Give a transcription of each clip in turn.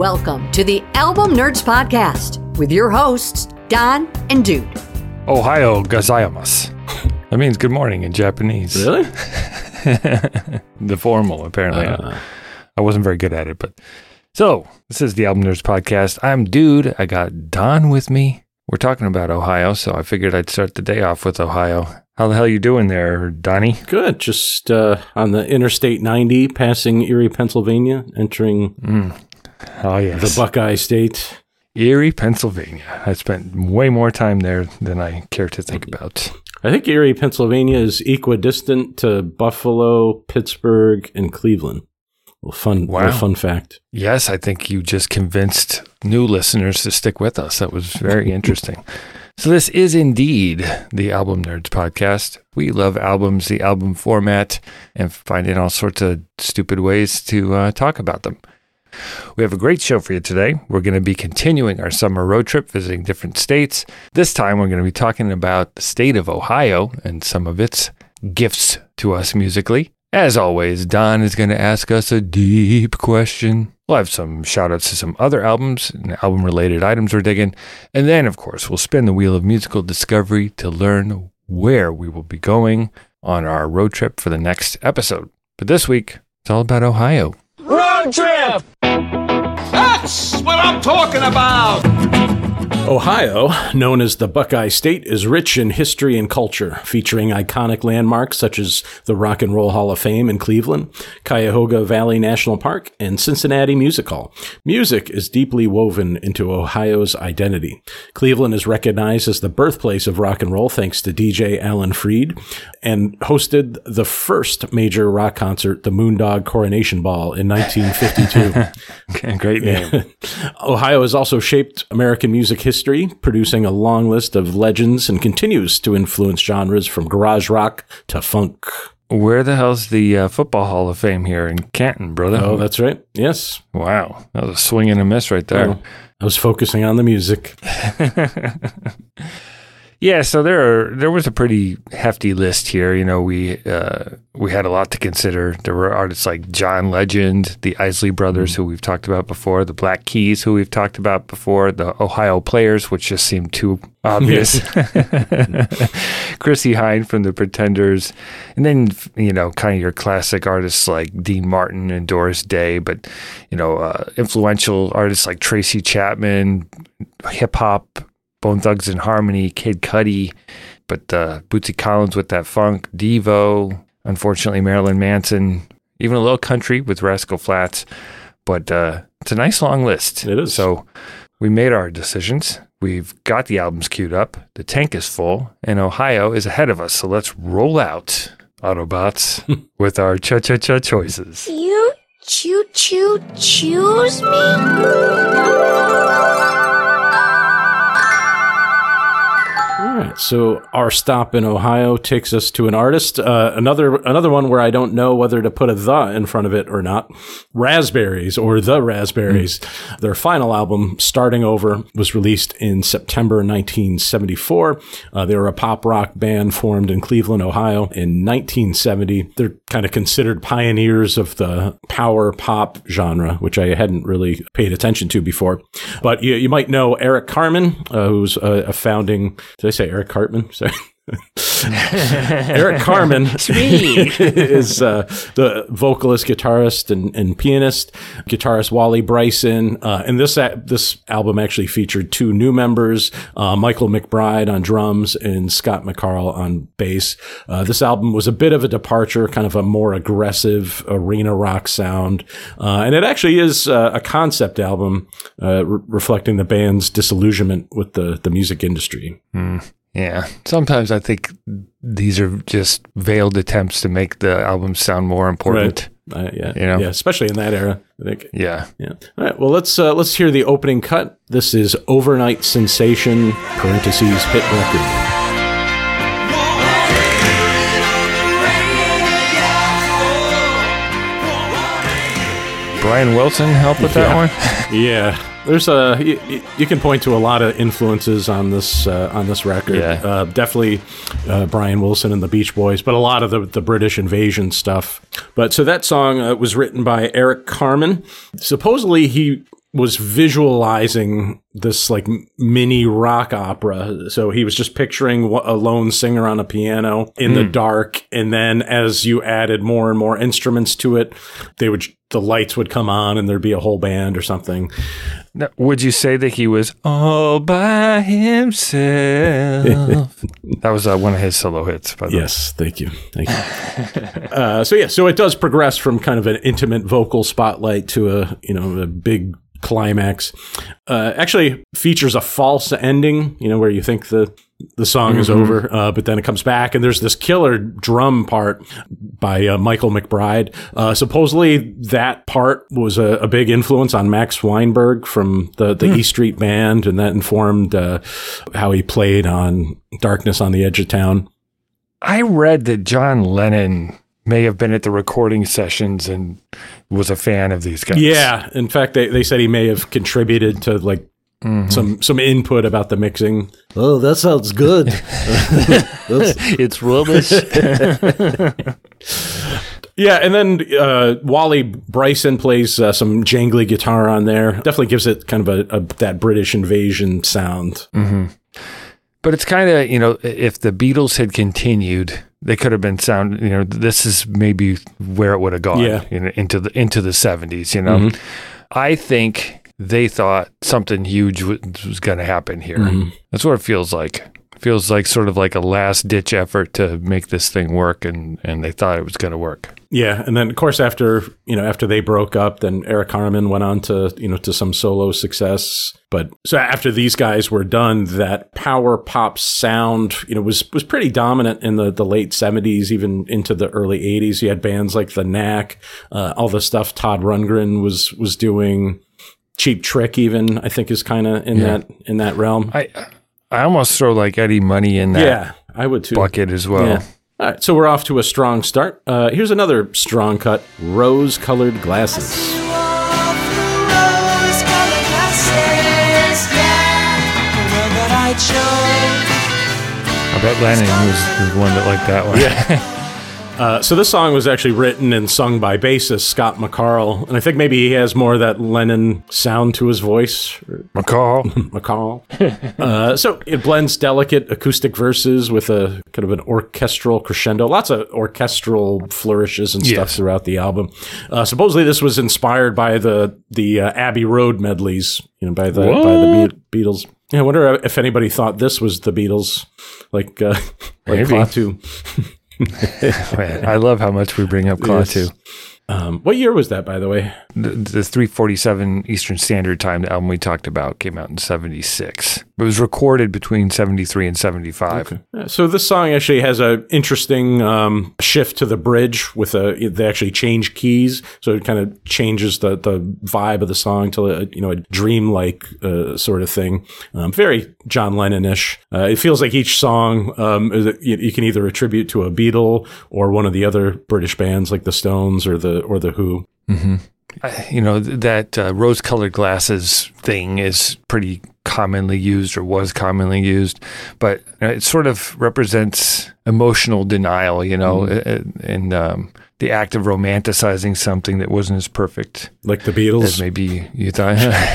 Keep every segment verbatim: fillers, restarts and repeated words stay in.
Welcome to the Album Nerds Podcast with your hosts, Don and Dude. Ohio gozaimasu. That means good morning in Japanese. Really? The formal, apparently. Uh, I wasn't very good at it, but... So, this is the Album Nerds Podcast. I'm Dude. I got Don with me. We're talking about Ohio, so I figured I'd start the day off with Ohio. How the hell you doing there, Donnie? Good. Just uh, on the Interstate ninety, passing Erie, Pennsylvania, entering Mm. Oh, yes. the Buckeye State. Erie, Pennsylvania. I spent way more time there than I care to think about. I think Erie, Pennsylvania is equidistant to Buffalo, Pittsburgh, and Cleveland. A little fun, Wow. little fun fact. Yes, I think you just convinced new listeners to stick with us. That was very interesting. So this is indeed the Album Nerds Podcast. We love albums, the album format, and finding all sorts of stupid ways to uh, talk about them. We have a great show for you today. We're going to be continuing our summer road trip, visiting different states. This time, we're going to be talking about the state of Ohio and some of its gifts to us musically. As always, Don is going to ask us a deep question. We'll have some shout-outs to some other albums and album-related items we're digging. And then, of course, we'll spin the wheel of musical discovery to learn where we will be going on our road trip for the next episode. But this week, it's all about Ohio. Road trip! That's what I'm talking about! Ohio, known as the Buckeye State, is rich in history and culture, featuring iconic landmarks such as the Rock and Roll Hall of Fame in Cleveland, Cuyahoga Valley National Park, and Cincinnati Music Hall. Music is deeply woven into Ohio's identity. Cleveland is recognized as the birthplace of rock and roll thanks to D J Alan Freed, and hosted the first major rock concert, the Moondog Coronation Ball, in nineteen fifty-two. Okay, great name. Ohio has also shaped American music history, producing a long list of legends, and continues to influence genres from garage rock to funk. Where the hell's the uh, Football Hall of Fame here in Canton, brother? Oh, that's right. Yes. Wow. That was a swing and a miss right there. Well, I was focusing on the music. Yeah, so there are, there was a pretty hefty list here. You know, we uh, we had a lot to consider. There were artists like John Legend, the Isley Brothers, who we've talked about before, the Black Keys, who we've talked about before, the Ohio Players, which just seemed too obvious, Chrissie Hynde from the Pretenders, and then, you know, kind of your classic artists like Dean Martin and Doris Day, but, you know, uh, influential artists like Tracy Chapman, hip-hop, Bone Thugs and Harmony, Kid Cudi, but uh, Bootsy Collins with that funk, Devo, unfortunately Marilyn Manson, even a little country with Rascal Flatts. But uh, it's a nice long list. It is. So we made our decisions. We've got the albums queued up. The tank is full, and Ohio is ahead of us. So let's roll out, Autobots, with our cha-cha-cha choices. You choo-choo choose me? All right, so our stop in Ohio takes us to an artist, uh, another another one where I don't know whether to put a the in front of it or not. Raspberries, or The Raspberries. Mm. Their final album, Starting Over, was released in September nineteen seventy-four. Uh, they were a pop rock band formed in Cleveland, Ohio in nineteen seventy. They're kind of considered pioneers of the power pop genre, which I hadn't really paid attention to before. But you, you might know Eric Carmen, uh, who's a, a founding... Did I say Eric Cartman? Sorry. Eric Carmen is uh, the vocalist, guitarist, and, and pianist. Guitarist Wally Bryson. Uh, and this a- this album actually featured two new members, uh, Michael McBride on drums and Scott McCarl on bass. Uh, this album was a bit of a departure, kind of a more aggressive arena rock sound. Uh, and it actually is uh, a concept album uh, re- reflecting the band's disillusionment with the, the music industry. Mm. Yeah. Sometimes I think these are just veiled attempts to make the album sound more important. Right. Uh, yeah. You know? Yeah. Especially in that era, I think. Yeah. Yeah. All right. Well, let's uh, let's hear the opening cut. This is Overnight Sensation, parentheses, hit record. Brian Wilson help with that yeah. one? Yeah. There's a you, you can point to a lot of influences on this uh, on this record. Yeah. Uh, definitely uh, Brian Wilson and the Beach Boys, but a lot of the, the British invasion stuff. But so that song uh, was written by Eric Carmen. Supposedly he was visualizing this like mini rock opera. So he was just picturing a lone singer on a piano in mm. the dark. And then as you added more and more instruments to it, they would, the lights would come on and there'd be a whole band or something. Now, would you say that he was all by himself? That was uh, one of his solo hits, by the yes, way. Thank you. Thank you. uh, so yeah, so it does progress from kind of an intimate vocal spotlight to a, you know, a big climax. Uh, actually features a false ending, you know, where you think the the song mm-hmm. is over, uh, but then it comes back, and there's this killer drum part by uh, Michael McBride. Uh, supposedly, that part was a, a big influence on Max Weinberg from the, the mm. E Street Band, and that informed uh, how he played on Darkness on the Edge of Town. I read that John Lennon may have been at the recording sessions and was a fan of these guys. Yeah. In fact, they, they said he may have contributed to like mm-hmm. some some input about the mixing. Oh, that sounds good. It's rubbish. Yeah, and then uh, Wally Bryson plays uh, some jangly guitar on there. Definitely gives it kind of a, a that British invasion sound. Mm-hmm. But it's kind of, you know, if the Beatles had continued, they could have been sound, you know, this is maybe where it would have gone yeah. you know, into the into the seventies, you know. Mm-hmm. I think they thought something huge was, was going to happen here. Mm-hmm. That's what it feels like. It feels like sort of like a last-ditch effort to make this thing work, and, and they thought it was going to work. Yeah, and then of course after you know after they broke up, then Eric Carmen went on to you know to some solo success. But so after these guys were done, that power pop sound you know was was pretty dominant in the, the late seventies, even into the early eighties. You had bands like the Knack, uh, all the stuff Todd Rundgren was was doing. Cheap Trick, even I think, is kind of in yeah. that in that realm. I I almost throw like Eddie Money in that. Yeah, I would too. Bucket as well. Yeah. All right, so we're off to a strong start. Uh, here's another strong cut: Rose-Colored Glasses. I bet Lennon was the one that liked that one. Yeah. Uh, so this song was actually written and sung by bassist Scott McCarl, and I think maybe he has more of that Lennon sound to his voice. McCarl. McCarl. uh, so it blends delicate acoustic verses with a kind of an orchestral crescendo. Lots of orchestral flourishes and stuff yes. throughout the album. Uh, supposedly this was inspired by the the uh, Abbey Road medleys, you know, by the what? by the Be- Beatles. Yeah, I wonder if anybody thought this was the Beatles, like uh, like Klaatu. Man, I love how much we bring up Klaatu. Yes. Um, what year was that, by the way? The, the three forty-seven Eastern Standard Time, the album we talked about, came out in seventy-six. It was recorded between seventy-three and seventy-five. Okay. Yeah, so this song actually has an interesting um, shift to the bridge with a, they actually change keys. So it kind of changes the, the vibe of the song to a, you know, a dreamlike uh, sort of thing. Um, very John Lennon-ish. Uh, it feels like each song um, you, you can either attribute to a Beatle or one of the other British bands like the Stones or the or the Who. Mm-hmm. I, you know, that uh, rose-colored glasses thing is pretty commonly used or was commonly used, but it sort of represents emotional denial, you know, mm-hmm. and um, the act of romanticizing something that wasn't as perfect. Like the Beatles? As maybe you thought.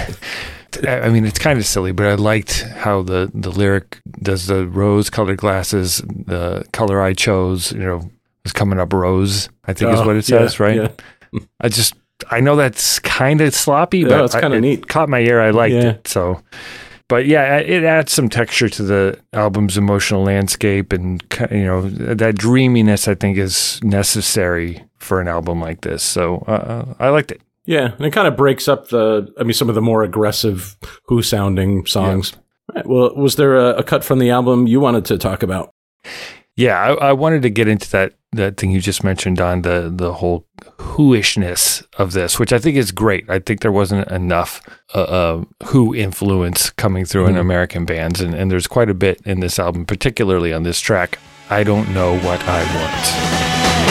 I mean, it's kind of silly, but I liked how the, the lyric does the rose-colored glasses, the color I chose, you know, was coming up rose, I think oh, is what it says, yeah, right? Yeah. I just, I know that's kind of sloppy, yeah, but it's kind of neat. It caught my ear. I liked yeah. it. So, but yeah, it adds some texture to the album's emotional landscape, and you know that dreaminess I think is necessary for an album like this. So uh, I liked it. Yeah, and it kind of breaks up the, I mean, some of the more aggressive Who sounding songs. Yeah. Right, well, was there a, a cut from the album you wanted to talk about? Yeah, I, I wanted to get into that that thing you just mentioned, Don, the the whole Who-ishness of this, which I think is great. I think there wasn't enough uh, uh, Who influence coming through mm-hmm. in American bands, and, and there's quite a bit in this album, particularly on this track, I Don't Know What I Want.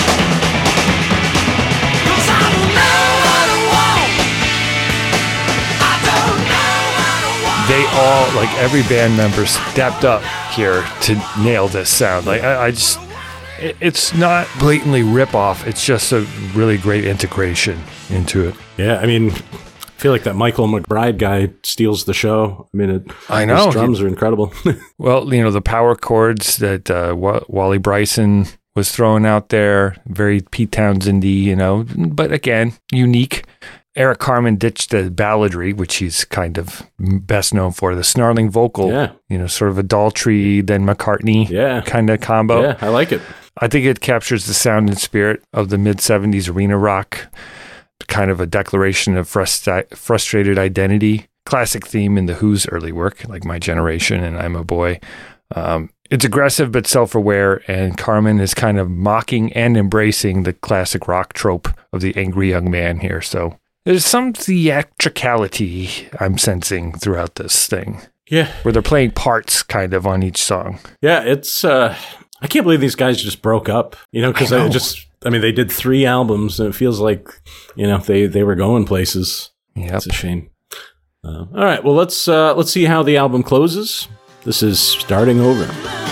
They all, like every band member, stepped up here to nail this sound. Like I, I just, it, it's not blatantly rip off. It's just a really great integration into it. Yeah, I mean, I feel like that Michael McBride guy steals the show. I mean, it, I know. His drums are incredible. Well, you know, the power chords that uh, w- Wally Bryson was throwing out there, very Pete Townsend-y, you know, but again, unique. Eric Carmen ditched the balladry, which he's kind of best known for, the snarling vocal, yeah. you know, sort of a Daltrey, then McCartney yeah. kind of combo. Yeah, I like it. I think it captures the sound and spirit of the mid-seventies arena rock, kind of a declaration of frust- frustrated identity. Classic theme in The Who's early work, like My Generation and I'm a Boy. Um, it's aggressive but self-aware, and Carmen is kind of mocking and embracing the classic rock trope of the angry young man here. So there's some theatricality I'm sensing throughout this thing. Yeah. Where they're playing parts kind of on each song. Yeah, it's, uh, I can't believe these guys just broke up, you know, because I, I just, I mean, they did three albums and it feels like, you know, they, they were going places. Yeah. It's a shame. Uh, all right. Well, let's, uh, let's see how the album closes. This is Starting Over.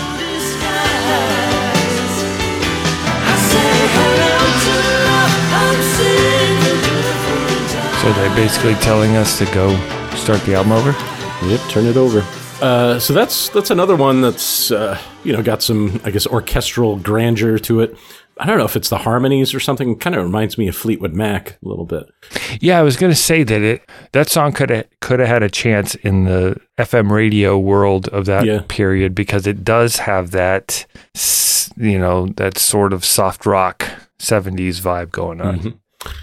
So they're basically telling us to go start the album over? Yep, turn it over. Uh, so that's that's another one that's uh, you know got some, I guess, orchestral grandeur to it. I don't know if it's the harmonies or something. It kind of reminds me of Fleetwood Mac a little bit. Yeah, I was going to say that it that song could have could have had a chance in the F M radio world of that yeah. period, because it does have that, you know, that sort of soft rock seventies vibe going on. Mm-hmm.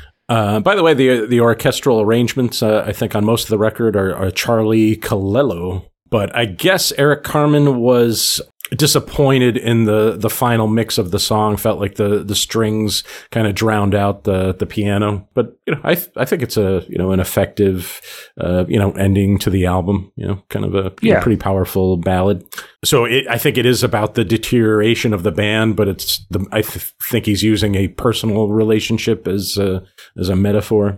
Uh, by the way, the the orchestral arrangements, uh, I think, on most of the record are, are Charlie Colello. But I guess Eric Carmen was disappointed in the, the final mix of the song. Felt like the, the strings kind of drowned out the, the piano. But you know, I th- I think it's a you know an effective uh, you know ending to the album. You know, kind of a you yeah. know, pretty powerful ballad. So it, I think it is about the deterioration of the band, but it's the, I th- think he's using a personal relationship as a, as a metaphor.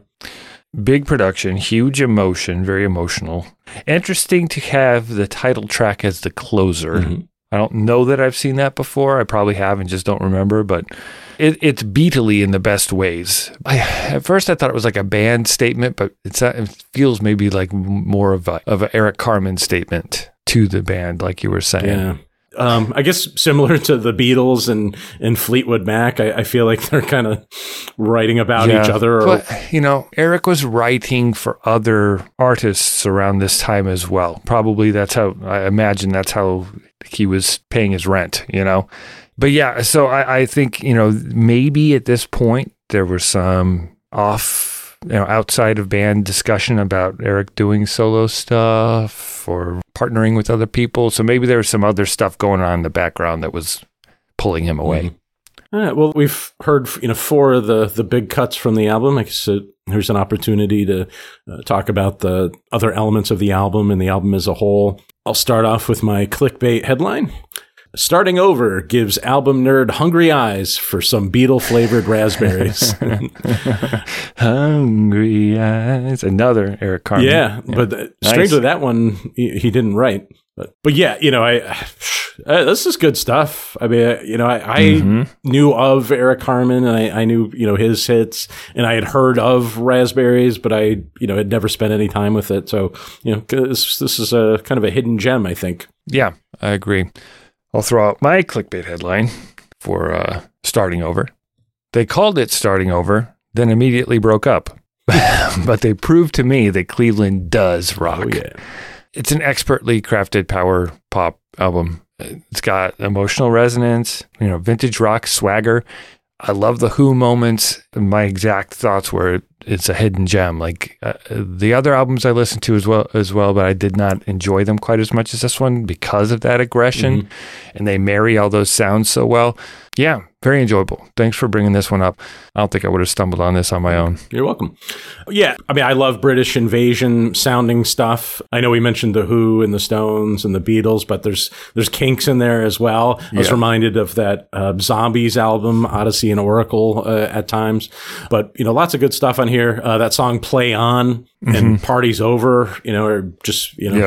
Big production, huge emotion, very emotional. Interesting to have the title track as the closer. Mm-hmm. I don't know that I've seen that before. I probably have and just don't remember, but it, it's beatly in the best ways. I, at first, I thought it was like a band statement, but it's, it feels maybe like more of a, of an Eric Carmen statement to the band, like you were saying. Yeah. Um, I guess similar to the Beatles and, and Fleetwood Mac, I, I feel like they're kind of writing about yeah, each other. Or, but, you know, Eric was writing for other artists around this time as well. Probably that's how, I imagine that's how he was paying his rent, you know. But yeah, so I, I think, you know, maybe at this point there was some off, you know, outside of band discussion about Eric doing solo stuff or partnering with other people. So maybe there was some other stuff going on in the background that was pulling him away. Mm-hmm. All right. Well, we've heard, you know, four of the, the big cuts from the album. I guess uh, here's an opportunity to uh, talk about the other elements of the album and the album as a whole. I'll start off with my clickbait headline. Starting Over gives album nerd hungry eyes for some Beatle-flavored raspberries. Hungry eyes. Another Eric Carmen. Yeah, yeah. but the, nice. Strangely, that one he, he didn't write. But, but yeah, you know, I uh, this is good stuff. I mean, you know, I, I mm-hmm. knew of Eric Carmen, and I, I knew, you know, his hits, and I had heard of Raspberries, but I, you know, had never spent any time with it. So, you know, this, this is a kind of a hidden gem, I think. Yeah, I agree. I'll throw out my clickbait headline for uh, Starting Over. They called it Starting Over, then immediately broke up. But they proved to me that Cleveland does rock. Oh, yeah. It's an expertly crafted power pop album. It's got emotional resonance, you know, vintage rock swagger. I love the Who moments. My exact thoughts were it's a hidden gem. Like uh, the other albums I listened to as well, as well, but I did not enjoy them quite as much as this one because of that aggression. Mm-hmm. And they marry all those sounds so well. Yeah, very enjoyable. Thanks for bringing this one up. I don't think I would have stumbled on this on my own. You're welcome. Yeah, I mean, I love British invasion sounding stuff. I know we mentioned the Who and the Stones and the Beatles, but there's there's Kinks in there as well. I was yeah. reminded of that uh, Zombies album, Odyssey and Oracle, uh, at times. But, you know, lots of good stuff on here. Uh, that song Play On and mm-hmm. Party's Over, you know, are just, you know, yep.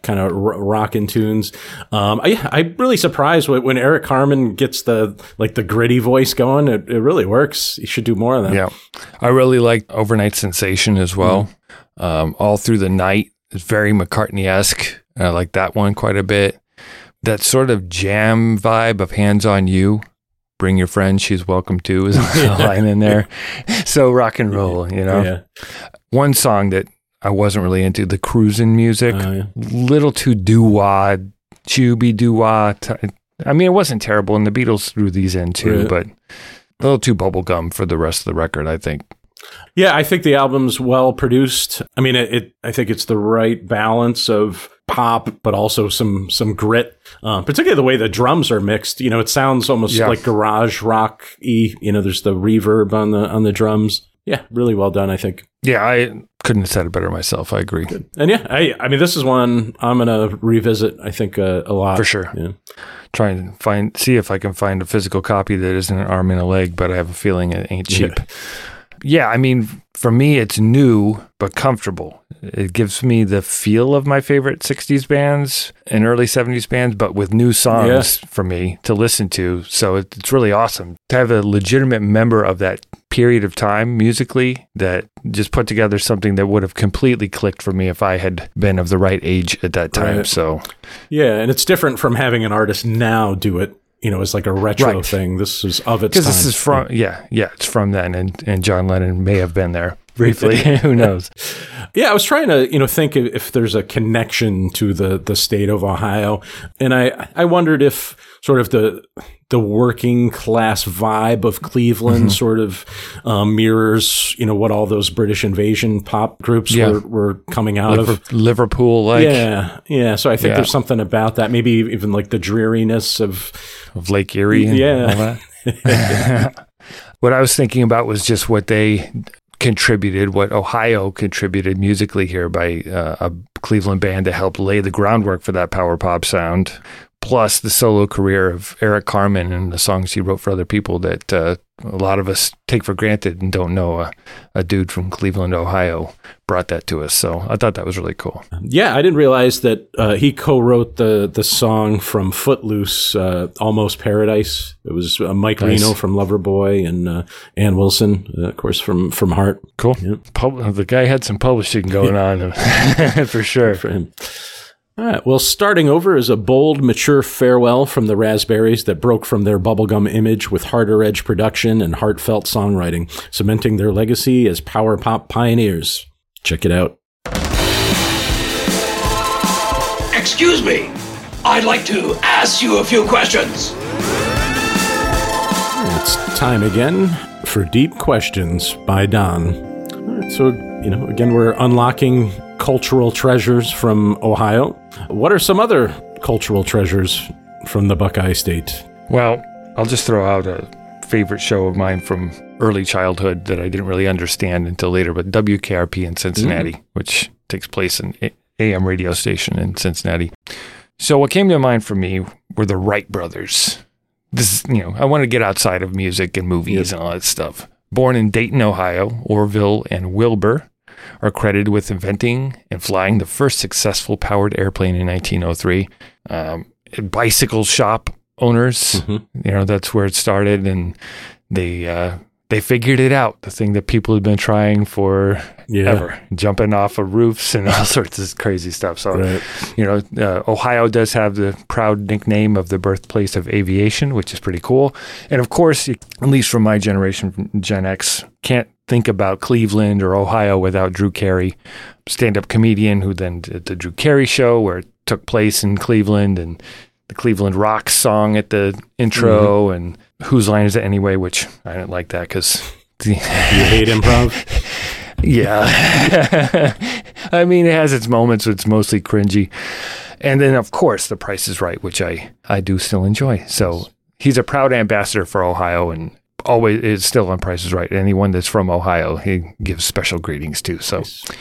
kind of r- rockin' tunes. Um, I, I'm really surprised when, when Eric Carmen gets the like the gritty voice going. It, it really works. You should do more of that. Yeah, I really like Overnight Sensation as well. Mm. Um, All Through the Night is very McCartney-esque. I like that one quite a bit. That sort of jam vibe of Hands on You. Bring your friend, she's welcome too, is a line in there. So rock and roll, you know. Yeah. One song that I wasn't really into, the cruising music, uh, yeah. little too doo-wah, chooby doo-wah. T- I mean, it wasn't terrible, and the Beatles threw these in too, right. but a little too bubblegum for the rest of the record, I think. Yeah, I think the album's well produced. I mean, it, it I think it's the right balance of pop, but also some some grit. Uh, particularly the way the drums are mixed. You know, it sounds almost yeah. like garage rock-y. You know, there's the reverb on the on the drums. Yeah, really well done, I think. Yeah, I couldn't have said it better myself. I agree. Good. And yeah, I I mean, this is one I'm gonna revisit. I think uh, a lot for sure. Yeah. Try and find see if I can find a physical copy that isn't an arm and a leg, but I have a feeling it ain't cheap. Yeah. Yeah, I mean, for me, it's new but comfortable. It gives me the feel of my favorite sixties bands and early seventies bands, but with new songs yeah. for me to listen to. So it's really awesome to have a legitimate member of that period of time musically that just put together something that would have completely clicked for me if I had been of the right age at that time. Right. So, yeah, and it's different from having an artist now do it. You know, it's like a retro right. thing. This is of its time. Because this is from, yeah, yeah, it's from then, and, and John Lennon may have been there briefly. Who knows? Yeah, I was trying to, you know, think if, if there's a connection to the, the state of Ohio, and I I wondered if sort of the the working class vibe of Cleveland mm-hmm. sort of um, mirrors, you know, what all those British invasion pop groups yeah. were, were coming out Liver- of. Liverpool, like. Yeah, yeah. So I think yeah. there's something about that. Maybe even like the dreariness of... Of Lake Erie and yeah. all that. What I was thinking about was just what they contributed, what Ohio contributed musically here by uh, a Cleveland band to help lay the groundwork for that power pop sound. Plus the solo career of Eric Carmen and the songs he wrote for other people that uh, a lot of us take for granted and don't know a, a dude from Cleveland, Ohio brought that to us. So I thought that was really cool. Yeah, I didn't realize that uh, he co-wrote the the song from Footloose, uh, Almost Paradise. It was uh, Mike nice. Reno from Loverboy and uh, Ann Wilson, uh, of course, from, from Heart. Cool. Yeah. Pub- the guy had some publishing going on for sure. For him. All right. Well, starting over is a bold, mature farewell from the Raspberries that broke from their bubblegum image with harder edge production and heartfelt songwriting, cementing their legacy as power pop pioneers. Check it out. Excuse me. I'd like to ask you a few questions. It's time again for Deep Questions by Don. All right. So, you know, again, we're unlocking cultural treasures from Ohio. What are some other cultural treasures from the Buckeye State? Well, I'll just throw out a favorite show of mine from early childhood that I didn't really understand until later, but W K R P in Cincinnati, mm. which takes place in A M radio station in Cincinnati. So what came to mind for me were the Wright brothers. This is, you know, I want to get outside of music and movies yep. and all that stuff. Born in Dayton, Ohio, Orville and Wilbur are credited with inventing and flying the first successful powered airplane in nineteen oh three. Um, bicycle shop owners, mm-hmm. you know, that's where it started, and they uh, they figured it out. The thing that people had been trying for yeah. ever, jumping off of roofs and all sorts of crazy stuff. So, right. you know, uh, Ohio does have the proud nickname of the birthplace of aviation, which is pretty cool. And of course, at least from my generation, Gen X, can't think about Cleveland or Ohio without Drew Carey, stand-up comedian who then did the Drew Carey Show, where it took place in Cleveland, and the Cleveland Rocks song at the intro, mm-hmm. and Whose Line Is It Anyway, which I didn't like that because... You hate improv? Yeah. I mean, it has its moments, it's mostly cringy. And then, of course, The Price is Right, which I, I do still enjoy. So he's a proud ambassador for Ohio, and always is still on Price is Right. Anyone that's from Ohio, he gives special greetings to. So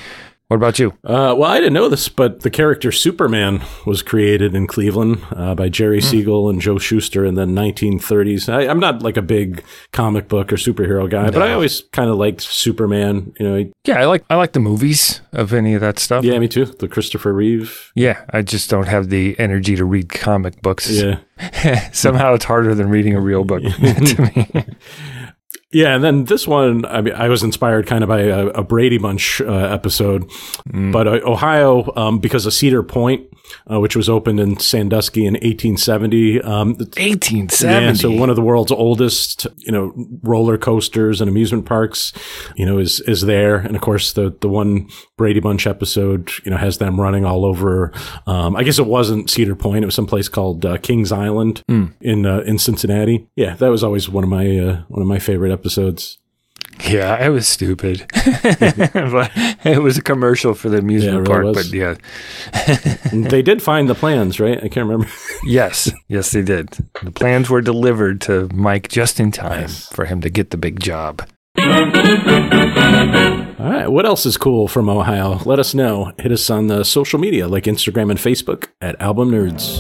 What about you? Uh, well, I didn't know this, but the character Superman was created in Cleveland uh, by Jerry mm. Siegel and Joe Shuster in the nineteen thirties. I, I'm not like a big comic book or superhero guy, no. but I always kind of liked Superman. You know, he, yeah, I like I like the movies of any of that stuff. Yeah, me too. The Christopher Reeve. Yeah, I just don't have the energy to read comic books. Yeah, somehow it's harder than reading a real book to me. Yeah, and then this one, I mean, I was inspired kind of by a, a Brady Bunch uh, episode, mm. but uh, Ohio, um, because of Cedar Point, uh, which was opened in Sandusky in eighteen seventy. Um, eighteen seventy? Yeah, so one of the world's oldest, you know, roller coasters and amusement parks, you know, is is there. And of course, the, the one Brady Bunch episode, you know, has them running all over. Um, I guess it wasn't Cedar Point. It was someplace called uh, Kings Island mm. in uh, in Cincinnati. Yeah, that was always one of my uh, one of my favorite episodes. episodes. Yeah, it was stupid. But it was a commercial for the amusement yeah, really park, but yeah. They did find the plans, right? I can't remember. Yes, yes, they did. The plans were delivered to Mike just in time yes. for him to get the big job. All right, what else is cool from Ohio? Let us know. Hit us on the social media like Instagram and Facebook at Album Nerds.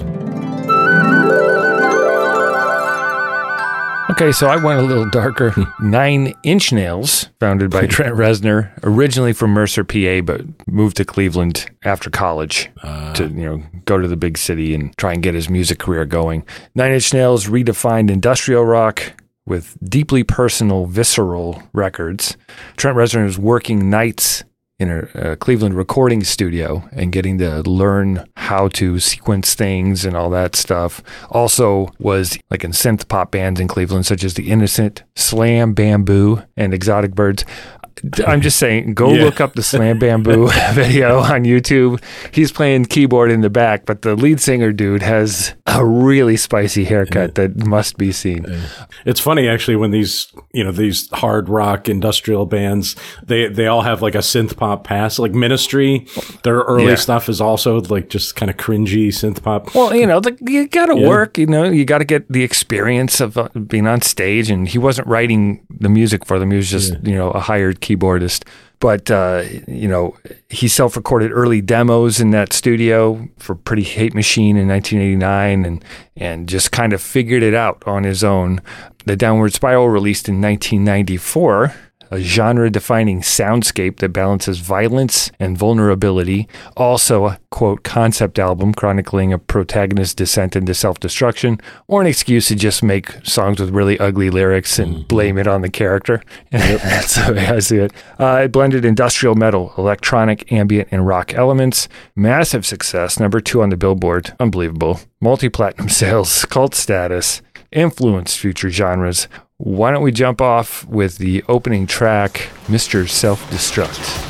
Okay, so I went a little darker. Nine Inch Nails, founded by Trent Reznor, originally from Mercer, P A, but moved to Cleveland after college uh, to, you know, go to the big city and try and get his music career going. Nine Inch Nails redefined industrial rock with deeply personal, visceral records. Trent Reznor was working nights in a, a Cleveland recording studio and getting to learn how to sequence things and all that stuff. Also was like in synth pop bands in Cleveland, such as The Innocent, Slam Bamboo, and Exotic Birds. I'm just saying, go yeah. look up the Slam Bamboo video on YouTube. He's playing keyboard in the back, but the lead singer dude has a really spicy haircut yeah. that must be seen. Yeah. It's funny, actually, when these, you know, these hard rock industrial bands, they, they all have like a synth pop past. Like Ministry, their early yeah. stuff is also like just kind of cringy synth pop. Well, you know, the, you got to yeah. work, you know, you got to get the experience of uh, being on stage, and he wasn't writing the music for them. He was just, yeah. you know, a hired keyboardist. But, uh, you know, he self-recorded early demos in that studio for Pretty Hate Machine in nineteen eighty-nine and, and just kind of figured it out on his own. The Downward Spiral released in nineteen ninety-four, a genre-defining soundscape that balances violence and vulnerability. Also a, quote, concept album chronicling a protagonist's descent into self-destruction, or an excuse to just make songs with really ugly lyrics and mm-hmm. blame it on the character. Yep. That's the way I see it. Uh, it blended industrial metal, electronic, ambient, and rock elements. Massive success, number two on the Billboard. Unbelievable. Multi-platinum sales, cult status, influenced future genres. Why don't we jump off with the opening track, Mister Self-Destruct.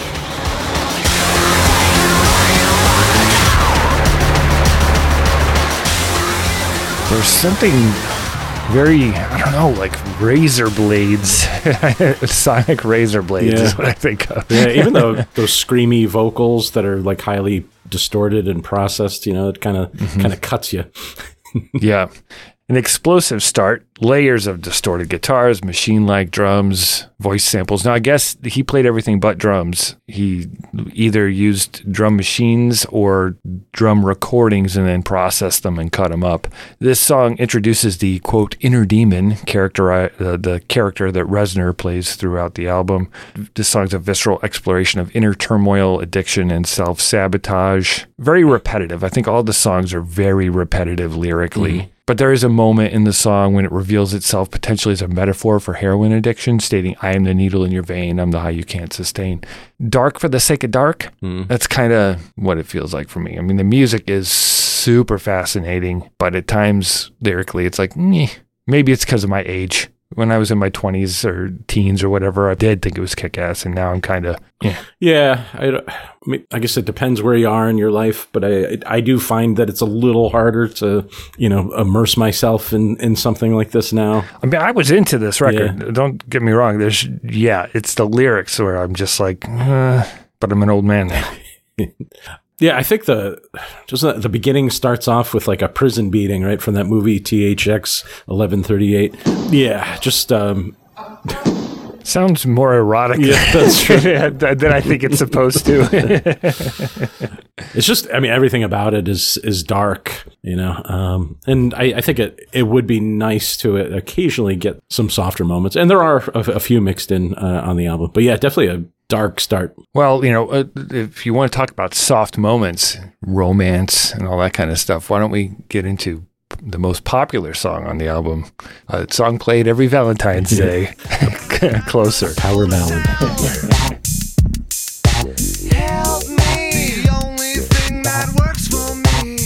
There's something very, I don't know, like razor blades, sonic razor blades yeah. is what I think of. Yeah, even though those screamy vocals that are like highly distorted and processed, you know, it kind of mm-hmm. kind of cuts you. Yeah. An explosive start, layers of distorted guitars, machine-like drums, voice samples. Now, I guess he played everything but drums. He either used drum machines or drum recordings and then processed them and cut them up. This song introduces the, quote, inner demon, character, uh, the character that Reznor plays throughout the album. This song's a visceral exploration of inner turmoil, addiction, and self-sabotage. Very repetitive. I think all the songs are very repetitive lyrically. Mm. But there is a moment in the song when it reveals itself potentially as a metaphor for heroin addiction, stating, I am the needle in your vein, I'm the high you can't sustain. Dark for the sake of dark, mm. that's kind of what it feels like for me. I mean, the music is super fascinating, but at times, lyrically, it's like, meh. Maybe it's because of my age. When I was in my twenties or teens or whatever, I did think it was kick-ass, and now I'm kind of, yeah. Yeah, I, I, mean, I guess it depends where you are in your life, but I I do find that it's a little harder to, you know, immerse myself in, in something like this now. I mean, I was into this record. Yeah. Don't get me wrong. There's, yeah, it's the lyrics where I'm just like, uh, but I'm an old man now. Yeah, I think the just the beginning starts off with like a prison beating, right, from that movie T H X eleven thirty-eight. Yeah, just um, Sounds more erotic Yeah, that's true. than I think it's supposed to. It's just, I mean, everything about it is is dark, you know. Um, and I, I think it, it would be nice to occasionally get some softer moments. And there are a, a few mixed in uh, on the album. But yeah, definitely a dark start. Well, you know, uh, if you want to talk about soft moments, romance and all that kind of stuff, why don't we get into the most popular song on the album? A song played every Valentine's Day. Closer. Power ballad. Help me, the only thing that works for me.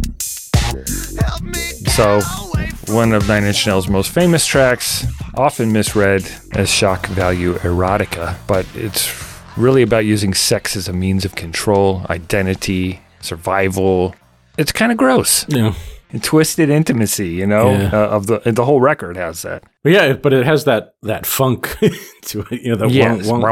Help me. So, one of Nine Inch Nails' most famous tracks, often misread as shock value erotica, but it's really about using sex as a means of control, identity, survival. It's kind of gross. Yeah. Twisted intimacy, you know, Yeah. uh, of the the whole record has that. But yeah, but it has that that funk to it, you know, the Yes. wong,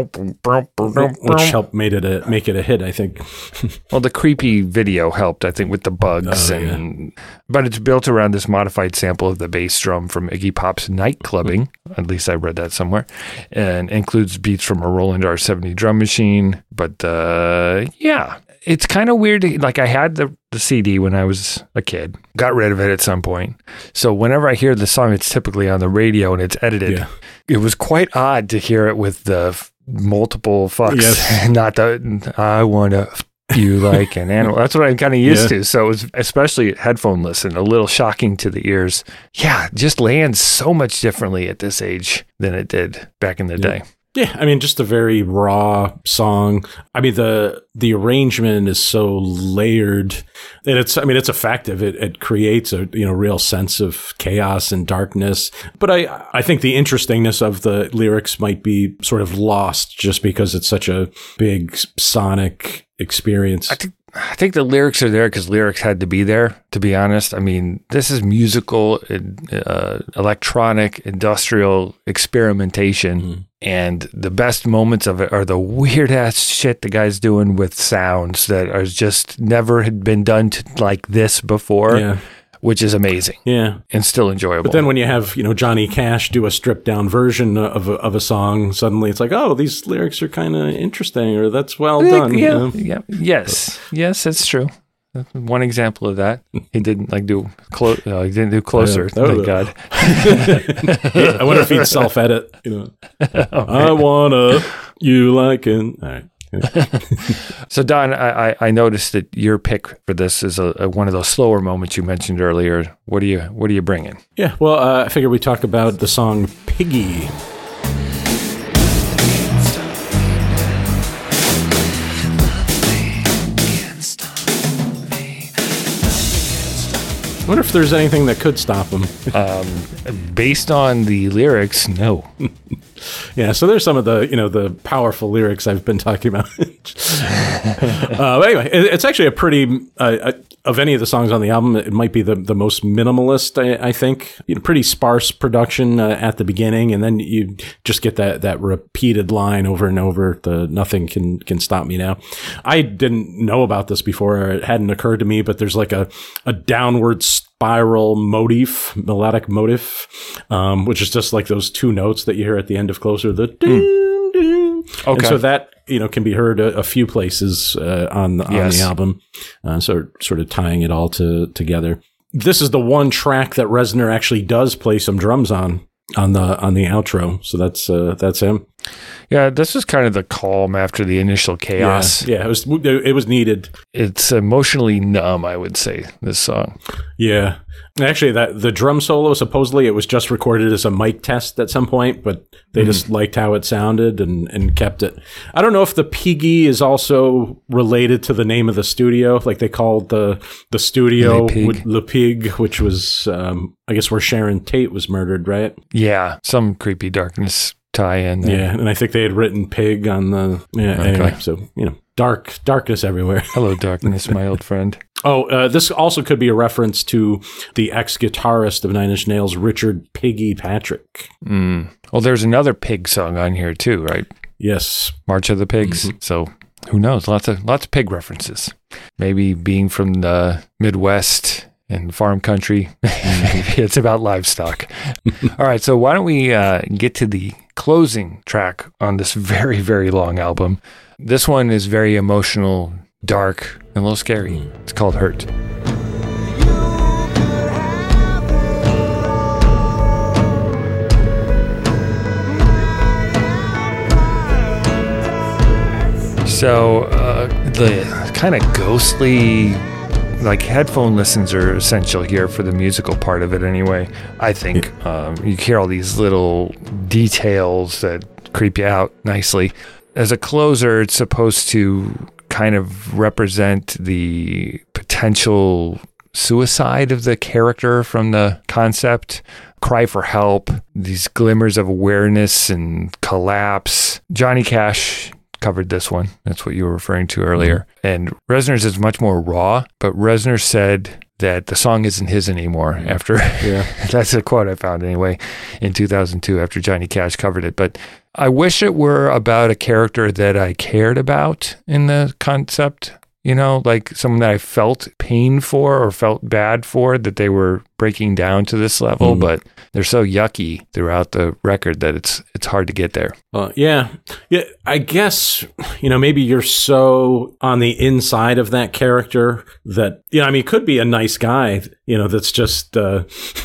wong, which helped made it a make it a hit, I think. Well, the creepy video helped, I think, with the bugs, Oh, and but it's built around this modified sample of the bass drum from Iggy Pop's Night Clubbing. At least I read that somewhere, and includes beats from a Roland R seventy drum machine. But uh, yeah, it's kind of weird. to- Like I had the the C D when I was a kid, got rid of it at some point. So whenever I hear the song, it's typically on the radio and it's edited. Yeah. It was quite odd to hear it with the f- multiple fucks, Yes. not the I want to f- you like an animal. That's what I'm kind of used Yeah. to. So it was, especially headphone listen, a little shocking to the ears. Yeah, it just lands so much differently at this age than it did back in the day. Yeah, I mean, just a very raw song. I mean, the the arrangement is so layered, and it's. I mean, it's effective. It it creates a you know real sense of chaos and darkness. But I I think the interestingness of the lyrics might be sort of lost just because it's such a big sonic experience. I think I think the lyrics are there because lyrics had to be there, to be honest. I mean, this is musical, uh, electronic, industrial experimentation. Mm. And the best moments of it are the weird ass shit the guy's doing with sounds that are just never had been done to, like this before, Yeah. which is amazing Yeah. and still enjoyable. But then when you have, you know, Johnny Cash do a stripped down version of a, of a song, suddenly it's like, oh, these lyrics are kind of interesting, or that's well done. you yeah, know? yeah, yes, yes, it's true. That's one example of that. He didn't like do clo- uh, he didn't do closer. Yeah, thank oh. God. I wonder if he'd self edit. You know, Oh, I wanna you like it. All right. So Don, I, I I noticed that your pick for this is a, a one of those slower moments you mentioned earlier. What are you What are you bringing? Yeah. Well, uh, I figured we talk about the song "Piggy." I wonder if there's anything that could stop him. Based on the lyrics, no. Yeah, so there's some of the you know the powerful lyrics I've been talking about. uh, but anyway, it, it's actually a pretty uh, uh, of any of the songs on the album, it might be the, the most minimalist. I, I think you know, pretty sparse production uh, at the beginning, and then you just get that that repeated line over and over. The nothing can can stop me now. I didn't know about this before; it hadn't occurred to me. But there's like a a downward spiral motif, melodic motif, um, which is just like those two notes that you hear at the end of Closer, the ding, ding. Okay. And so that, you know, can be heard a, a few places uh, on, the, on Yes. the album. Uh, so sort of tying it all to, together. This is the one track that Reznor actually does play some drums on, on the, on the outro. So that's, uh, that's him. Yeah, this is kind of the calm after the initial chaos. Yeah, yeah, it was, it was needed. It's emotionally numb, I would say, this song. Yeah. Actually, that the drum solo, supposedly it was just recorded as a mic test at some point, but they just liked how it sounded and, and kept it. I don't know if the Piggy is also related to the name of the studio. Like they called the the studio Le Pig. with Le Pig, which was, um, I guess, where Sharon Tate was murdered, right? Yeah, some creepy darkness tie-in there. Yeah. And I think they had written Pig on the, yeah, Okay. anyway. So, you know, dark, darkness everywhere. Hello, darkness, my old friend. Oh, uh, this also could be a reference to the ex-guitarist of Nine Inch Nails, Richard Piggy Patrick. Mm. Well, there's another pig song on here too, right? Yes. March of the Pigs. Mm-hmm. So who knows? Lots of lots of pig references. Maybe being from the Midwest and farm country. Maybe it's about livestock. All right, so why don't we uh, get to the closing track on this very, very long album. This one is very emotional, dark, and a little scary. It's called Hurt. So uh, the kind of ghostly, like headphone listens are essential here for the musical part of it anyway. I think um, you hear all these little details that creep you out nicely. As a closer, it's supposed to kind of represent the potential suicide of the character from the concept, cry for help, these glimmers of awareness and collapse. Johnny Cash covered this one. That's what you were referring to earlier. Mm-hmm. And Reznor's is much more raw, but Reznor said that the song isn't his anymore mm-hmm. after, yeah. That's a quote I found anyway, in two thousand two after Johnny Cash covered it. But I wish it were about a character that I cared about in the concept, you know, like someone that I felt pain for or felt bad for, that they were breaking down to this level, mm. but they're so yucky throughout the record that it's it's hard to get there. Uh, yeah. Yeah. I guess, you know, maybe you're so on the inside of that character that, you know, I mean, it could be a nice guy, you know, that's just, uh,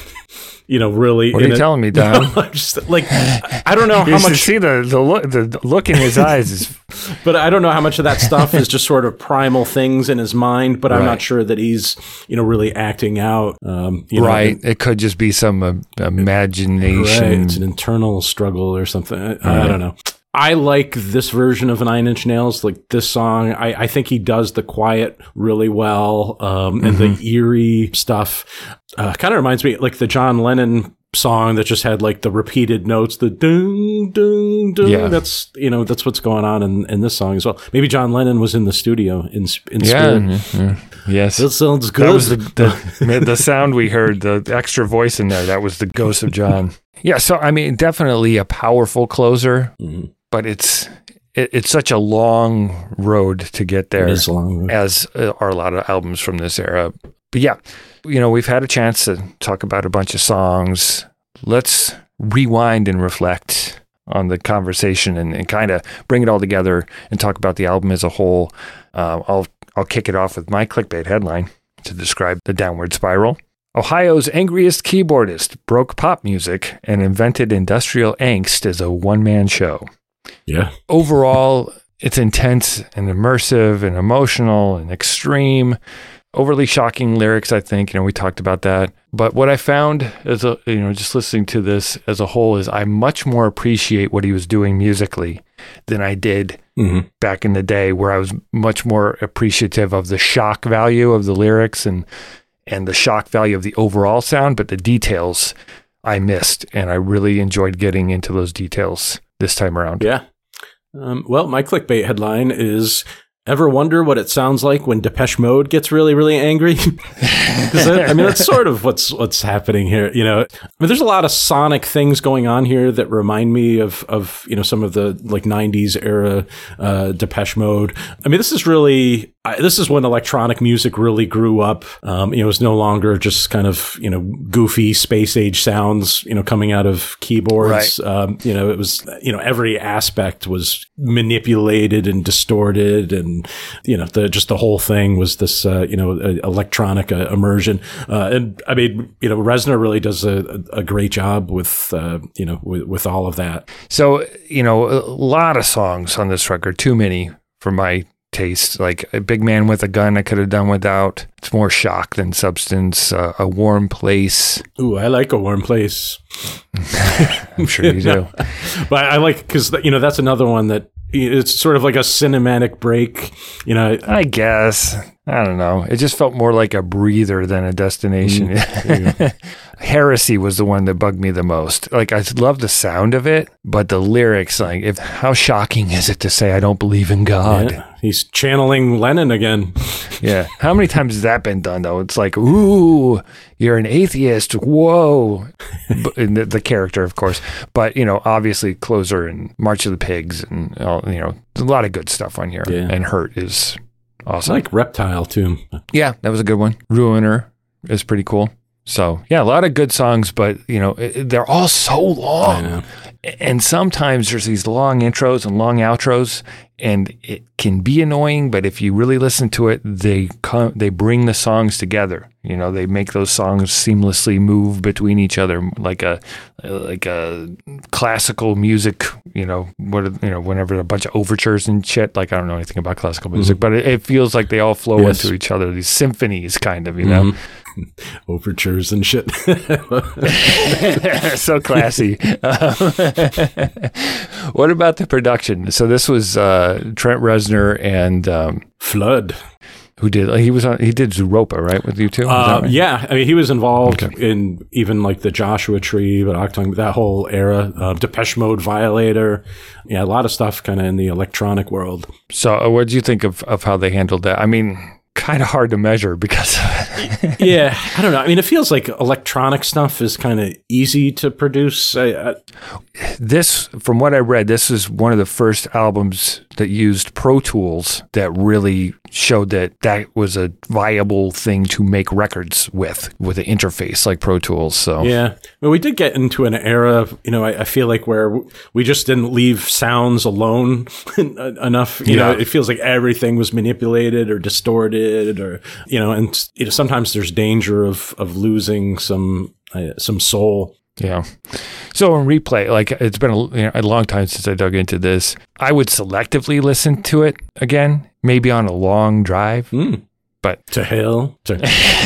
you know, really. What are you a, telling me, Don? No, just, like, I don't know how you much. See the the look, the look in his eyes is. But I don't know how much of that stuff is just sort of primal things in his mind. But right. I'm not sure that he's, you know, really acting out. Um, you right. know, it could just be some uh, imagination. Right. It's an internal struggle or something. I, right. I don't know. I like this version of Nine Inch Nails, like this song. I, I think he does the quiet really well, um, and mm-hmm. the eerie stuff. Uh, kind of reminds me like the John Lennon song that just had like the repeated notes, the ding, ding, ding. Yeah. That's, you know, that's what's going on in, in this song as well. Maybe John Lennon was in the studio in, in yeah, spirit. Yeah. Yes. That sounds good. That was the, the, the sound we heard, the extra voice in there. That was the ghost of John. Yeah. So, I mean, definitely a powerful closer. Mm-hmm. But it's it, it's such a long road to get there, it is a long road. As are a lot of albums from this era. But yeah, you know, we've had a chance to talk about a bunch of songs. Let's rewind and reflect on the conversation and, and kind of bring it all together and talk about the album as a whole. Uh, I'll I'll kick it off with my clickbait headline to describe the downward spiral. Ohio's angriest keyboardist broke pop music and invented industrial angst as a one-man show. Yeah. Overall, it's intense and immersive and emotional and extreme. Overly shocking lyrics, I think. You know, we talked about that. But what I found as a, you know, just listening to this as a whole is I much more appreciate what he was doing musically than I did mm-hmm. back in the day, where I was much more appreciative of the shock value of the lyrics and and the shock value of the overall sound, but the details I missed, and I really enjoyed getting into those details this time around. Yeah. Um, well, my clickbait headline is, ever wonder what it sounds like when Depeche Mode gets really, really angry? Because I mean, that's sort of what's what's happening here. You know, I mean, there's a lot of sonic things going on here that remind me of of you know some of the like nineties era uh, Depeche Mode. I mean, this is really I, this is when electronic music really grew up. Um, you know, it was no longer just kind of you know goofy space age sounds you know coming out of keyboards. Right. Um, you know, it was you know every aspect was manipulated and distorted and. You know, the, just the whole thing was this, uh, you know, electronic uh, immersion. Uh, and I mean, you know, Reznor really does a, a great job with, uh, you know, with, with all of that. So, you know, a lot of songs on this record, too many for my taste. Like A Big Man with a Gun I could have done without. It's more shock than substance. Uh, A Warm Place. Ooh, I like A Warm Place. I'm sure you do. But I like, because, you know, that's another one that, it's sort of like a cinematic break, you know. I guess. I don't know. It just felt more like a breather than a destination. Mm, Heresy was the one that bugged me the most. Like, I love the sound of it, but the lyrics, like, if how shocking is it to say I don't believe in God? Yeah, he's channeling Lennon again. Yeah. How many times has that been done, though? It's like, ooh, you're an atheist. Whoa. And the, the character, of course. But, you know, obviously Closer and March of the Pigs and, all, you know, there's a lot of good stuff on here. Yeah. And Hurt is awesome. I like Reptile, too. Yeah, that was a good one. Ruiner. is pretty cool. So, yeah, a lot of good songs, but, you know, it, they're all so long. And sometimes there's these long intros and long outros, and it can be annoying, but if you really listen to it, they come, they bring the songs together. You know, they make those songs seamlessly move between each other like a like a classical music, you know, what you know, whenever a bunch of overtures and shit, like I don't know anything about classical music, mm-hmm. but it, it feels like they all flow yes. into each other, these symphonies kind of, you know. Mm-hmm. Overtures and shit. So classy. Um, what about the production? So this was uh, Trent Reznor and um, Flood. Who did? He was on. He did Zooropa, right, with you too? Uh, right? Yeah, I mean, he was involved okay. in even like the Joshua Tree, but Octung, that whole era. Uh, Depeche Mode, Violator, yeah, a lot of stuff kind of in the electronic world. So, uh, what did you think of of how they handled that? I mean, kind of hard to measure because. Yeah, I don't know. I mean, it feels like electronic stuff is kind of easy to produce. I, I, this, from what I read, this is one of the first albums that used Pro Tools that really showed that that was a viable thing to make records with, with an interface like Pro Tools. So yeah, well, we did get into an era, you know, I, I feel like where we just didn't leave sounds alone enough. You yeah. know, it feels like everything was manipulated or distorted, or you know, and you know, sometimes there's danger of of losing some uh, some soul. Yeah. So in replay, like it's been a, you know, a long time since I dug into this. I would selectively listen to it again, maybe on a long drive. Mm. But to hell, to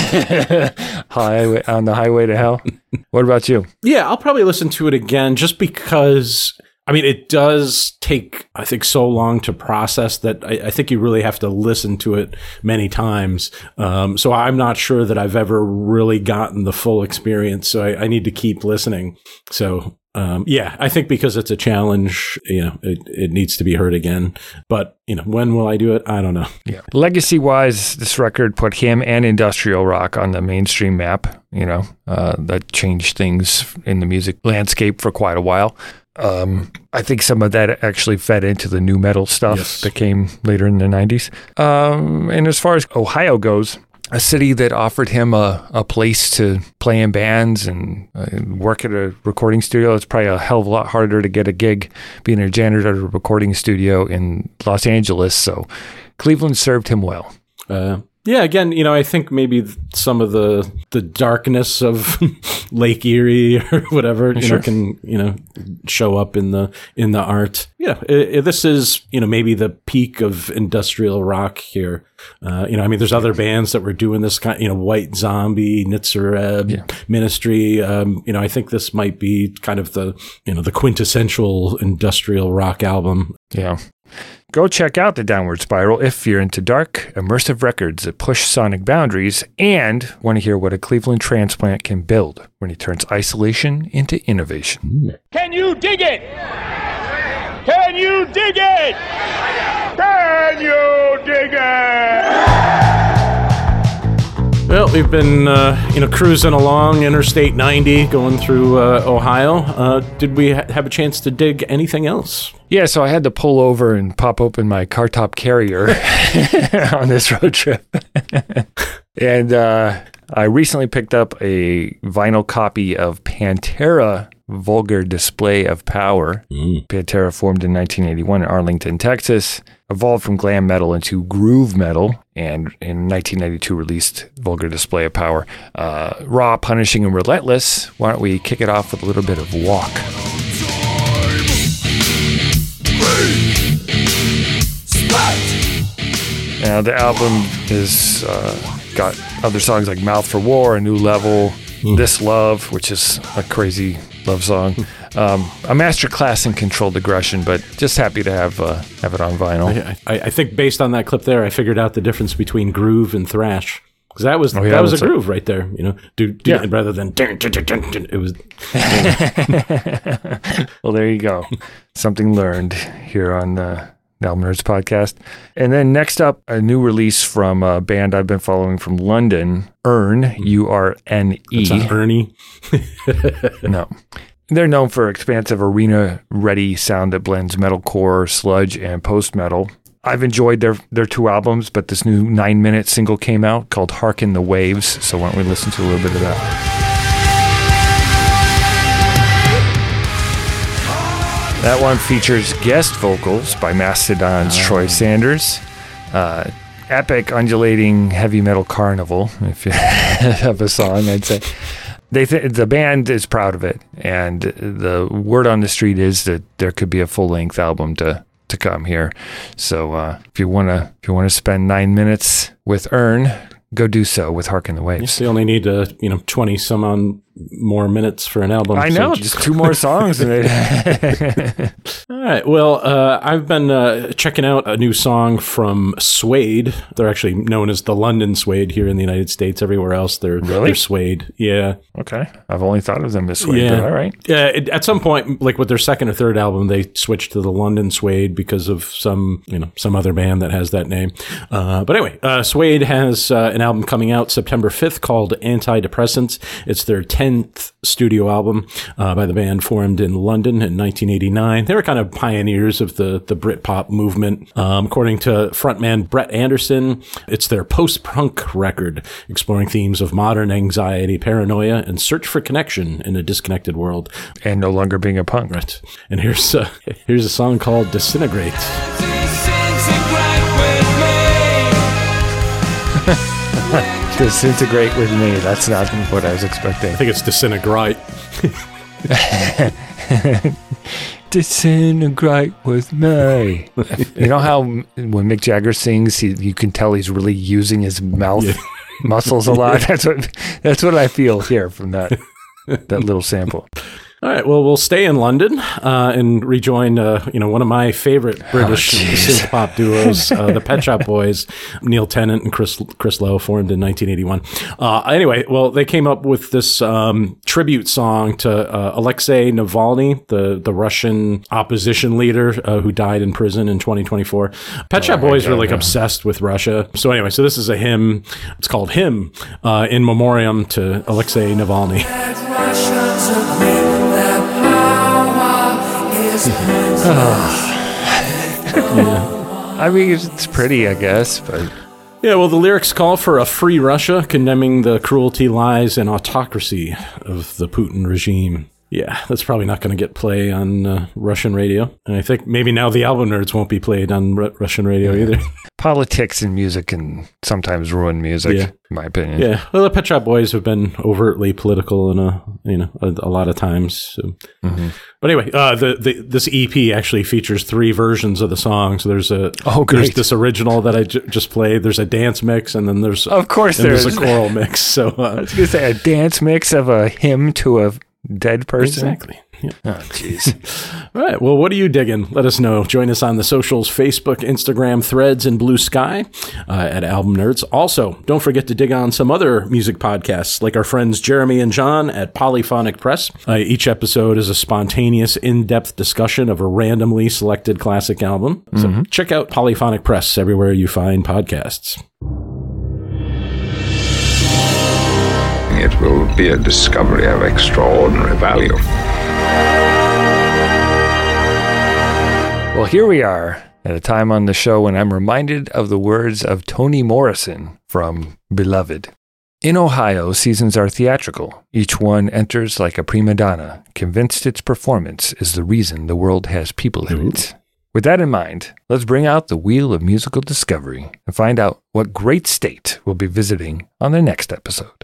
highway on the highway to hell. What about you? Yeah, I'll probably listen to it again just because. I mean, it does take, I think, so long to process that I, I think you really have to listen to it many times. Um, so I'm not sure that I've ever really gotten the full experience. So I, I need to keep listening. So, um, yeah, I think because it's a challenge, you know, it, it needs to be heard again. But, you know, when will I do it? I don't know. Yeah. Legacy-wise, this record put him and industrial rock on the mainstream map. You know, uh, that changed things in the music landscape for quite a while. Um, I think some of that actually fed into the new metal stuff yes. that came later in the nineties. Um, and as far as Ohio goes, a city that offered him a, a place to play in bands and uh, work at a recording studio. It's probably a hell of a lot harder to get a gig being a janitor at a recording studio in Los Angeles. So Cleveland served him well. Uh, yeah, again, you know, I think maybe some of the the darkness of Lake Erie or whatever, you sure. know, can, you know, show up in the in the art. Yeah, it, it, this is, you know, maybe the peak of industrial rock here. Uh, you know, I mean, there's other bands that were doing this kind, you know, White Zombie, Nitzareb, yeah. Ministry. Um, you know, I think this might be kind of the, you know, the quintessential industrial rock album. Yeah. Go check out The Downward Spiral if you're into dark, immersive records that push sonic boundaries and want to hear what a Cleveland transplant can build when he turns isolation into innovation. Can you dig it? Can you dig it? Can you dig it? Well, we've been, uh, you know, cruising along Interstate ninety, going through uh, Ohio. Uh, did we ha- have a chance to dig anything else? Yeah, so I had to pull over and pop open my car top carrier on this road trip. And uh, I recently picked up a vinyl copy of Pantera, Vulgar Display of Power. Mm. Pantera formed in nineteen eighty-one in Arlington, Texas, evolved from glam metal into groove metal, and in nineteen ninety-two released Vulgar Display of Power. Uh, raw, punishing, and relentless. Why don't we kick it off with a little bit of Walk? Now, the album is uh, got other songs like Mouth for War, A New Level, mm. This Love, which is a crazy love song, um, a masterclass in controlled aggression, but just happy to have uh, have it on vinyl. I, I, I think based on that clip there, I figured out the difference between groove and thrash. Because that was, oh, yeah, that was a groove a, right there, you know, do, do, yeah. rather than dun, dun, dun, dun, dun, it was. You know. Well, there you go. Something learned here on the Album Nerds podcast. And then next up, a new release from a band I've been following from London, Urne, U R N E. It's not Ernie. No. They're known for expansive arena-ready sound that blends metalcore, sludge, and post-metal. I've enjoyed their their two albums, but this new nine minute single came out called "Harken the Waves." So why don't we listen to a little bit of that? That one features guest vocals by Mastodon's oh. Troy Sanders. Uh, epic, undulating heavy metal carnival, if you have a song, I'd say. They th- the band is proud of it, and the word on the street is that there could be a full length album to, to come here. So uh, if you wanna if you wanna spend nine minutes with Ern, go do so with "Harken the Waves." Yes, they only need uh, you know twenty some on more minutes for an album. I know, so just two more songs. All right. Well, uh, I've been uh, checking out a new song from Suede. They're actually known as the London Suede here in the United States. Everywhere else, they're really? they're Suede. Yeah. Okay. I've only thought of them as Suede. Yeah. But all right. Yeah. It, at some point, like with their second or third album, they switched to the London Suede because of some you know some other band that has that name. Uh, but anyway, uh, Suede has uh, an album coming out September fifth called Antidepressants. It's their tenth studio album uh, by the band formed in London in nineteen eighty-nine. They were kind of pioneers of the, the Britpop movement. Um, according to frontman Brett Anderson, it's their post-punk record exploring themes of modern anxiety, paranoia, and search for connection in a disconnected world. And no longer being a punk. Right. And here's, uh, here's a song called Disintegrate. Disintegrate with me. That's not what I was expecting. I think it's disintegrate. Disintegrate with me. You know how when Mick Jagger sings, he, you can tell he's really using his mouth yeah. muscles a lot. That's what that's what I feel here from that that little sample. All right, well, we'll stay in London uh, and rejoin, uh, you know, one of my favorite British oh, synth pop duos, uh, the Pet Shop Boys. Neil Tennant and Chris Chris Lowe formed in nineteen eighty-one. Uh, anyway, well, they came up with this um, tribute song to uh, Alexei Navalny, the the Russian opposition leader uh, who died in prison in twenty twenty-four. Pet Shop oh, Boys God, were like yeah. obsessed with Russia. So anyway, so this is a hymn. It's called "Hymn" uh, in memoriam to Alexei Navalny. yeah. I mean, it's pretty, I guess, but yeah. Well, the lyrics call for a free Russia, condemning the cruelty, lies, and autocracy of the Putin regime. Yeah, that's probably not going to get play on uh, Russian radio, and I think maybe now the Album Nerds won't be played on R- Russian radio either. Politics and music can sometimes ruin music, yeah. in my opinion. Yeah, well, the Pet Shop Boys have been overtly political in a you know a, a lot of times. So. Mm-hmm. But anyway, uh, the, the this E P actually features three versions of the song. So there's a oh, great. There's this original that I j- just played. There's a dance mix, and then there's of course there's there's a choral mix. So uh, I was gonna say a dance mix of a hymn to a dead person. Exactly. Yeah. Oh, jeez. All right. Well, what are you digging? Let us know. Join us on the socials, Facebook, Instagram, Threads, and Blue Sky uh, at Album Nerds. Also, don't forget to dig on some other music podcasts like our friends Jeremy and John at Polyphonic Press. Uh, each episode is a spontaneous, in-depth discussion of a randomly selected classic album. So mm-hmm. check out Polyphonic Press everywhere you find podcasts. It will be a discovery of extraordinary value. Well, here we are at a time on the show when I'm reminded of the words of Toni Morrison from Beloved. In Ohio, seasons are theatrical. Each one enters like a prima donna, convinced its performance is the reason the world has people in it. With that in mind, let's bring out the wheel of musical discovery and find out what great state we'll be visiting on the next episode.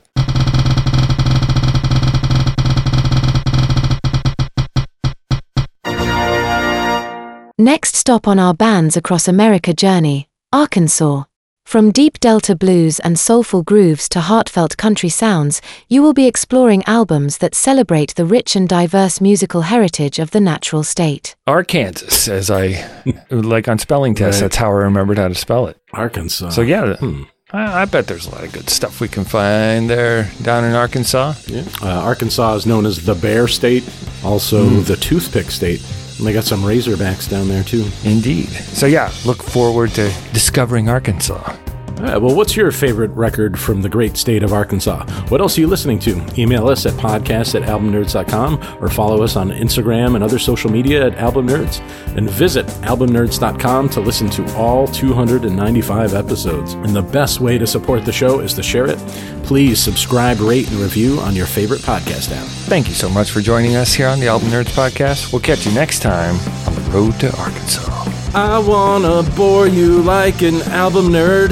Next stop on our Bands Across America journey, Arkansas. From deep Delta blues and soulful grooves to heartfelt country sounds, you will be exploring albums that celebrate the rich and diverse musical heritage of the natural state. Arkansas, as I, like on spelling tests, right. That's how I remembered how to spell it. Arkansas. So yeah, hmm. I, I bet there's a lot of good stuff we can find there down in Arkansas. Yeah. Uh, Arkansas is known as the Bear State, also mm. the Toothpick State. And they got some Razorbacks down there, too. Indeed. So, yeah, look forward to discovering Arkansas. All Yeah, well, what's your favorite record from the great state of Arkansas? What else are you listening to? Email us at podcast at album nerds dot com or follow us on Instagram and other social media at Album Nerds. And visit album nerds dot com to listen to all two hundred ninety-five episodes. And the best way to support the show is to share it. Please subscribe, rate, and review on your favorite podcast app. Thank you so much for joining us here on the Album Nerds Podcast. We'll catch you next time on the road to Arkansas. I wanna bore you like an album nerd.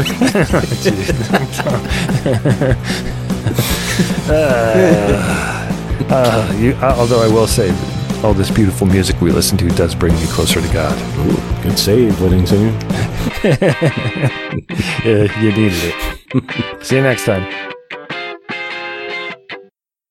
uh, uh, you, uh, although I will say, all this beautiful music we listen to does bring me closer to God. Ooh, good save, Wedding Singer. Yeah, you needed it. See you next time.